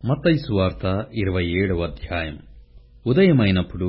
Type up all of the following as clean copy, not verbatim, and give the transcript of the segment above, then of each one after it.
మత్తయి సువార్త 27వ అధ్యాయం. ఉదయమైనప్పుడు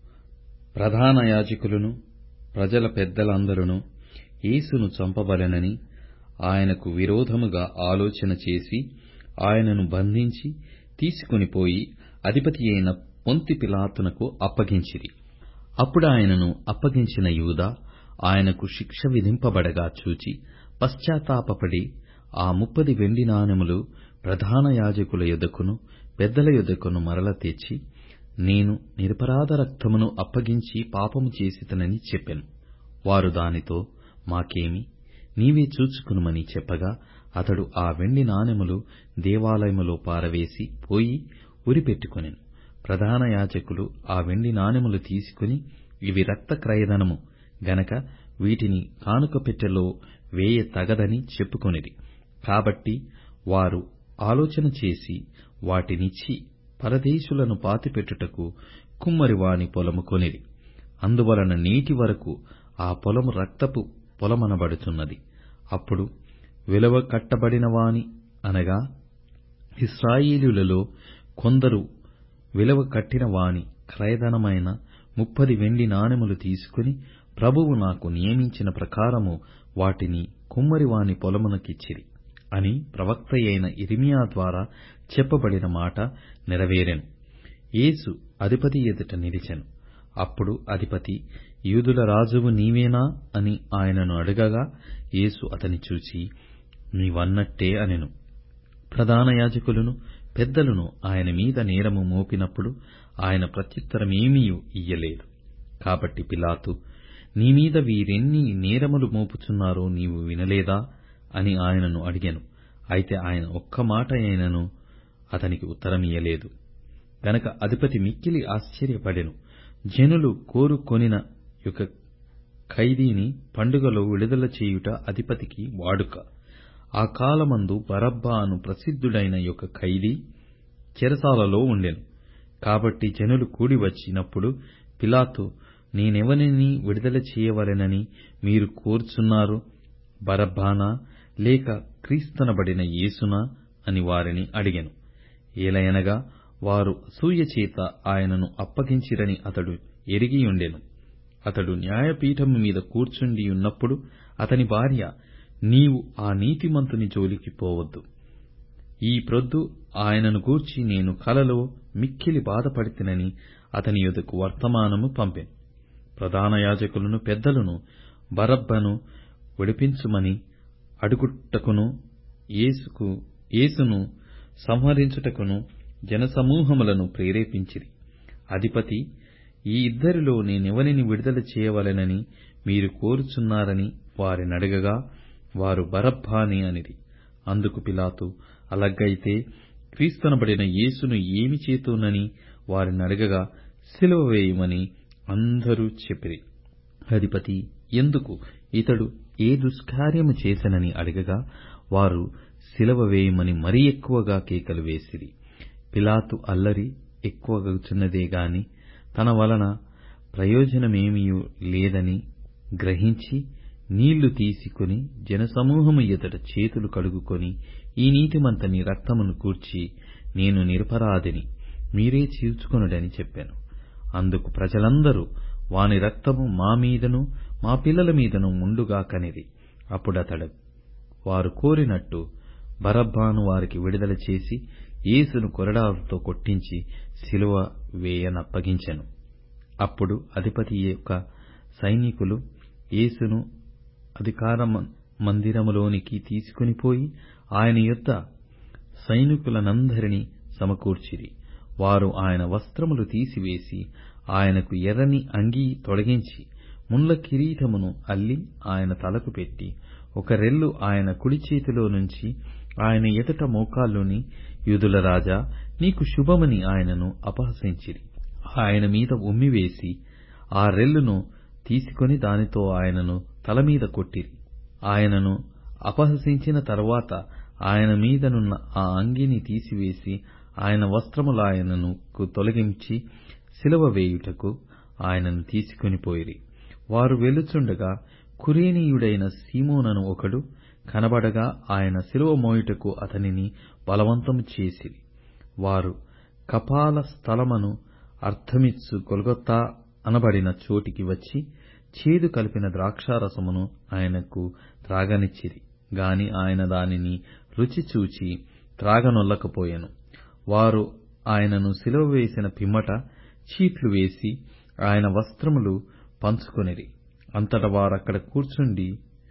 ప్రధాన యాజకులును ప్రజల పెద్దలందరును యేసును చంపవలెనని ఆయనకు విరోధముగా ఆలోచన చేసి ఆయనను బంధించి తీసుకొనిపోయి అధిపతియైన పొంతి పిలాతునకు అప్పగించిరి. అప్పుడాయనను అప్పగించిన యూదా ఆయనకు శిక్ష విధింపబడగా చూచి పశ్చాత్తాపపడి ఆ 30 వెండి నాణెములు ప్రధాన యాజకుల యొద్దకును పెద్దల యొద్దకును మరల తెచ్చి, నేను నిరపరాధ రక్తమును అప్పగించి పాపము చేసితినని చెప్పెను. వారు దానితో, మాకేమి, నీవే చూచుకొనుమని చెప్పగా, అతడు ఆ వెండి నాణెములు దేవాలయములో పారవేసి పోయి ఉరిపెట్టుకొనెను. ప్రధాన యాజకులు ఆ వెండి నాణెములు తీసుకుని, ఇవి రక్త క్రయధనము గనక వీటిని కానుక పెట్టెలో వేయ తగదని చెప్పుకొనిరి. కాబట్టి వారు ఆలోచన చేసి వాటినిచ్చి పరదేశులను పాతిపెట్టుటకు కుమ్మరివాని పొలము కొనిరి. అందువలన నేటి వరకు ఆ పొలము రక్తపు పొలమనబడుతున్నది. అప్పుడు విలువ కట్టబడినవాని అనగా ఇశ్రాయేలీయులలో కొందరు విలువ కట్టిన వాని క్రయధనమైన 30 వెండి నాణెములు తీసుకుని, ప్రభువు నాకు నియమించిన ప్రకారము వాటిని కుమ్మరివాని పొలమునకిచ్చిరి అని ప్రవక్తయైన యిర్మీయా ద్వారా చెప్పబడిన మాట నెరవేరెను. యేసు అధిపతి ఎదుట నిలిచెను. అప్పుడు అధిపతి, యూదుల రాజువు నీవేనా అని ఆయనను అడగగా, యేసు అతని చూచి, నీవన్నట్టే అనెను. ప్రధాన యాజకులను పెద్దలను ఆయన మీద నేరము మోపినప్పుడు ఆయన ప్రత్యుత్తరమేమీయూ ఇయ్యలేదు. కాబట్టి పిలాతు, నీ మీద వీరెన్ని నేరములు మోపుచున్నారో నీవు వినలేదా అని ఆయనను అడిగెను. అయితే ఆయన ఒక్క మాట అయినను అతనికి ఉత్తరమియ్యలేదు గనక అధిపతి మిక్కిలి ఆశ్చర్యపడెను. జనులు కోరుకొనిన యొక్క ఖైదీని పండుగలో విడుదల చేయుట అధిపతికి వాడుక. ఆ కాలమందు బరబ్బా అను ప్రసిద్ధుడైన యొక్క ఖైదీ చెరసాలలో ఉండెను. కాబట్టి జనులు కూడి వచ్చినప్పుడు పిలాతు, నేనెవనిని విడుదల చేయవలెనని మీరు కోరుచున్నారు, బరబ్బానా లేక క్రీస్తనబడిన యేసునా అని వారిని అడిగెను. ఏలయనగా వారు అసూయచేత ఆయనను అప్పగించిరని అతడు ఎరిగియుండెను. అతడు న్యాయపీఠము మీద కూర్చుండియున్నప్పుడు అతని భార్య, నీవు ఆ నీతిమంతుని జోలికి పోవద్దు. ఈ ప్రొద్దు ఆయనను గూర్చి నేను కలలో మిక్కిలి బాధపడితినని అతని యొద్దకు వర్తమానము పంపెను. ప్రధాన యాజకులను పెద్దలను బరబ్బను విడిపించుమని అడుగుటకును యేసును సంహరించుటకును జనసమూహములను ప్రేరేపించిరి. అధిపతి, ఈ ఇద్దరిలో నేనెవనిని విడుదల చేయవలెనని మీరు కోరుచున్నారని వారినడగగా, వారు బరబ్బాని అనిరి. అందుకు పిలాతు, అలాగైతే క్రీస్తనబడిన యేసును ఏమి చేతునని వారినడగగా, సిలువ వేయుమని అందరూ చెప్పిరి. అధిపతి, ఎందుకు, ఇతడు ఏ దుష్కార్యము చేసెనని అడగగా, వారు సిలువ వేయుమని మరీ ఎక్కువగా కేకలు వేసిరి. పిలాతు అల్లరి ఎక్కువగుచున్నదే గాని తన వలన ప్రయోజనమేమీయూ లేదని గ్రహించి నీళ్లు తీసుకుని జనసమూహము ఎదుట చేతులు కడుగుకొని, ఈ నీతిమంతుని రక్తమును గూర్చి నేను నిరపరాధిని, మీరే చీల్చుకొనుడని చెప్పాను. అందుకు ప్రజలందరూ, వాని రక్తము మా మీదను మా పిల్లల మీదను ఉండుగాకనిరి. అప్పుడతడు వారు కోరినట్టు బరబ్బాను వారికి విడుదల చేసి యేసును కొరడాలతో కొట్టించి సిలువ వేయనప్పగించెను. అప్పుడు అధిపతి యొక్క సైనికులు యేసును అధికార మందిరములోనికి తీసుకునిపోయి ఆయన యొద్ద సైనికులనందరినీ సమకూర్చిరి. వారు ఆయన వస్త్రములు తీసివేసి ఆయనకు ఎర్రని అంగీ తొడిగించి ముండ్ల కిరీటమును అల్లి ఆయన తలకు పెట్టి, ఒక రెల్లు ఆయన కుడి చేతిలో నుంచి ఆయన ఎదుట మోకాళ్ళుని, యూదుల రాజా, నీకు శుభమని ఆయనను అపహసించిరి. ఆయన మీద ఉమ్మివేసి ఆ రెల్లును తీసుకొని దానితో ఆయనను తలమీద కొట్టిరి. ఆయనను అపహసించిన తరువాత ఆయన మీదనున్న ఆ అంగీని తీసివేసి ఆయన వస్త్రములాయనను తొలగించి సిలువ వేయుటకు ఆయనను తీసుకొనిపోయిరి. వారు వెలుచుండగా కురేనీయుడైన సీమోనను ఒకడు కనబడగా ఆయన సిలువ మోయుటకు అతనిని బలవంతము చేసిరి. వారు కపాల స్థలమను అర్థమిచ్చు గొల్గొతా అనబడిన చోటికి వచ్చి చేదు కలిపిన ద్రాక్షారసమును ఆయనకు త్రాగనిచ్చిరి గాని ఆయన దానిని రుచి చూచి త్రాగనొల్లకపోయెను. వారు ఆయనను సిలువ వేసిన పిమ్మట చీట్లు వేసి ఆయన వస్త్రములు పంచుకొనిరి. అంతట వారక్కడ కూర్చుండి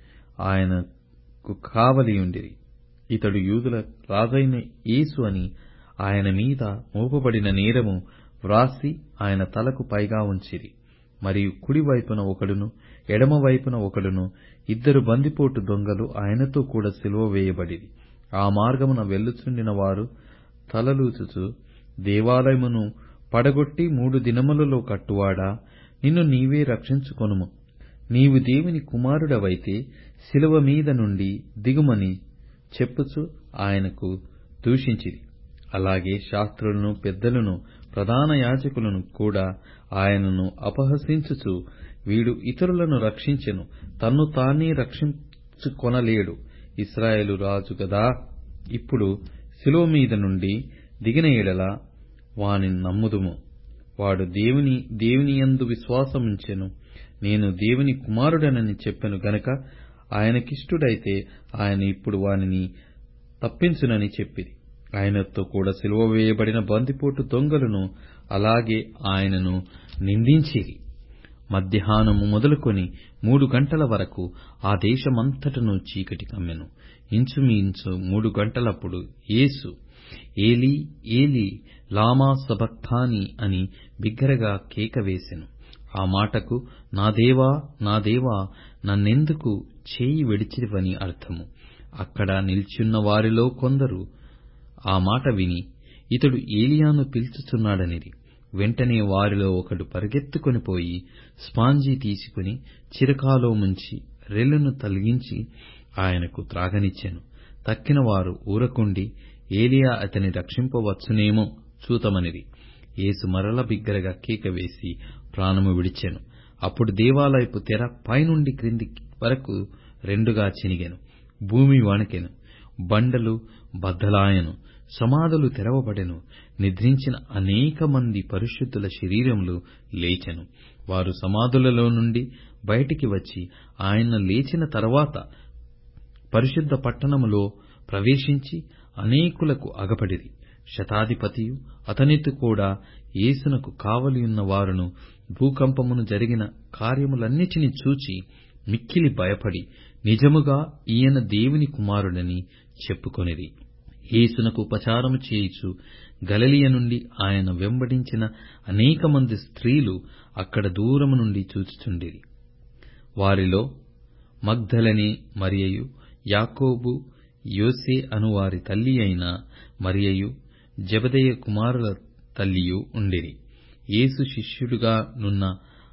ఆయనకు కావలియుండిరి. ఇతడు యూదుల రాజైన యేసు అని ఆయన మీద మోపబడిన నేరము వ్రాసి ఆయన తలకు పైగా ఉంచిరి. మరియు కుడివైపున ఒకడును ఎడమవైపున ఒకడును 2 బందిపోటు దొంగలు ఆయనతో కూడా సిలువ వేయబడిరి. ఆ మార్గమున వెళ్ళుచుండిన వారు తలలూచుచు, దేవాలయమును పడగొట్టి 3 దినములలో కట్టువాడా, నిన్ను నీవే రక్షించుకొనుము. నీవు దేవుని కుమారుడవైతే సిలువ మీద నుండి దిగుమని చెప్పుచు ఆయనకు దూషించిరి. అలాగే శాస్త్రులను పెద్దలను ప్రధాన యాజకులను కూడా ఆయనను అపహసించుచు, వీడు ఇతరులను రక్షించెను, తన్ను తానే రక్షించుకొనలేడు, ఇశ్రాయేలు రాజు గదా. ఇప్పుడు సిలువ మీద నుండి దిగిన ఎడల వానిని నమ్ముదుము. వాడు దేవునియందు విశ్వాసముంచెను, నేను దేవుని కుమారుడనని చెప్పెను గనుక ఆయనకిష్టుడైతే ఆయన ఇప్పుడు వానిని తప్పించునని చెప్పిరి. ఆయనతో కూడా సిలువ వేయబడిన బందిపోటు దొంగలను అలాగే ఆయనను నిందించిరి. మధ్యాహ్నము మొదలుకొని 3 గంటల వరకు ఆ దేశమంతటను చీకటి కమ్మెను. ఇంచుమించు 3 గంటలప్పుడు యేసు ఏలీ ఏలీ లామా సబక్తానీ అని బిగ్గరగా కేక వేసెను. ఆ మాటకు నా దేవా నా దేవా నన్నెందుకు చేయి విడిచితివని అర్థము. అక్కడ నిల్చున్న వారిలో కొందరు ఆ మాట విని, ఇతడు ఏలియాను పిలుచుచున్నాడనిరి. వెంటనే వారిలో ఒకడు పరిగెత్తుకొని పోయి స్పాంజీ తీసుకుని చిరకాలో ముంచి రెల్లును తొలగించి ఆయనకు త్రాగనిచ్చెను. తక్కిన వారు ఊరకుండి ఏలియా అతని రక్షింపవచ్చునేమో చూతమనిరి. యేసు మరల బిగ్గరగా కేక వేసి ప్రాణము విడిచెను. అప్పుడు దేవాలయపు తెర పైనుండి క్రింది వరకు 2గా చినిగెను. భూమి వణకెను, బండలు బద్దలాయెను, సమాధులు తెరవబడెను. నిద్రించిన అనేక మంది పరిశుద్ధుల శరీరములు లేచెను. వారు సమాధులలో నుండి బయటికి వచ్చి ఆయన లేచిన తరువాత పరిశుద్ధ పట్టణములో ప్రవేశించి అనేకులకు అగపడిరి. శతాధిపతియు అతనితో కూడా యేసునకు కావలియున్న వారును భూకంపమును జరిగిన కార్యములన్నిటినీ చూచి మిక్కిలి భయపడి నిజముగా ఈయన దేవుని కుమారుడని చెప్పుకొనిరి. యేసునకు ఉపచారము చేయుచు గలిలయ నుండి ఆయన వెంబడించిన అనేక మంది స్త్రీలు అక్కడ దూరము నుండి చూచుచుండిరి. వారిలో మగ్దలనే మరియయు, యాకోబు యోసే అనువారి తల్లి అయిన మరియయు, జెబెదయి కుమారుల తల్లియు ఉండిరి. యేసు శిష్యుడుగా నున్న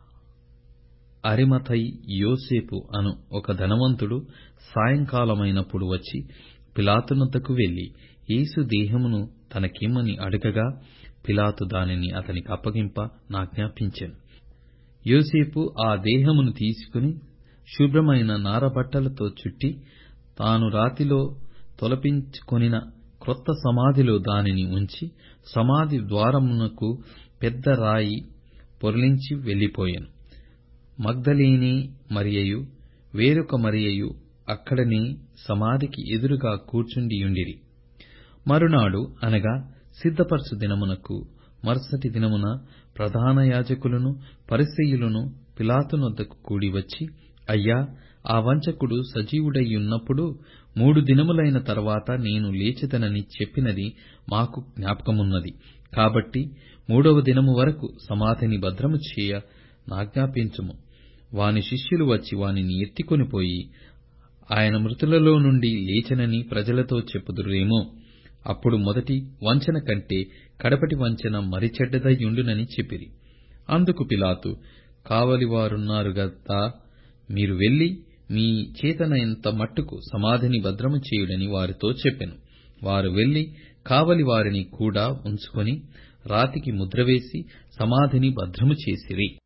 అరిమథయి యోసేపు అను ఒక ధనవంతుడు సాయంకాలమైనప్పుడు వచ్చి పిలాతునొద్దకు వెళ్లి యేసు దేహమును తనకిమ్మని అడగగా పిలాతు దానిని అతనికి అప్పగింప నాజ్ఞాపించెను. యోసేపు ఆ దేహమును తీసుకుని శుభ్రమైన నారబట్టలతో చుట్టి తాను రాతిలో తొలపించుకొనిన క్రొత్త సమాధిలో దానిని ఉంచి సమాధి ద్వారమునకు పెద్ద రాయి పొర్లించి వెళ్లిపోయెను. మగ్దలేనే మరియయు వేరొక మరియయు అక్కడనే సమాధికి ఎదురుగా కూర్చుండియుండిరి. మరునాడు అనగా సిద్ధపరచు దినమునకు మరుసటి దినమున ప్రధాన యాజకులను పరిసయ్యులను పిలాతునొద్దకు కూడివచ్చి, అయ్యా, ఆ వంచకుడు సజీవుడైయున్నప్పుడు 3 దినములైన తరువాత నేను లేచెదనని చెప్పినది మాకు జ్ఞాపకమున్నది. కాబట్టి 3వ దినము వరకు సమాధిని భద్రము చేయ నాజ్ఞాపించుము. వాని శిష్యులు వచ్చి వానిని ఎత్తికొనిపోయి ఆయన మృతులలో నుండి లేచెనని ప్రజలతో చెప్పుదురేమో. అప్పుడు మొదటి వంచన కంటే కడపటి వంచన మరి చెడ్డదయ్యుండునని చెప్పిరి. అందుకు పిలాతు, కావలివారున్నారు గదా, మీరు వెళ్లి మీ చేతనైనంత మట్టుకు సమాధిని భద్రము చేయుడని వారితో చెప్పెను. వారు వెళ్లి కావలి వారిని కూడా ఉంచుకొని రాతికి ముద్రవేసి సమాధిని భద్రము చేసిరి.